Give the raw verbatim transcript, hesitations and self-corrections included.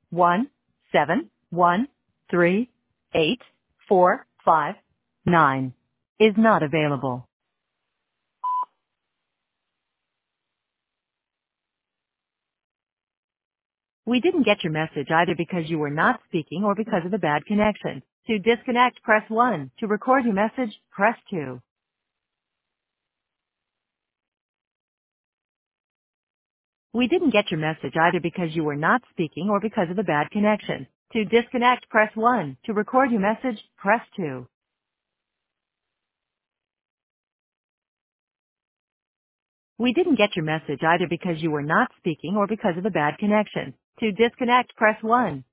one seven one three eight four five nine is not available. We didn't get your message either because you were not speaking or because of a bad connection. To disconnect, press one. To record your message, press two. We didn't get your message either because you were not speaking or because of a bad connection. To disconnect, press one. To record your message, press two. We didn't get your message either because you were not speaking or because of a bad connection. To disconnect, press one.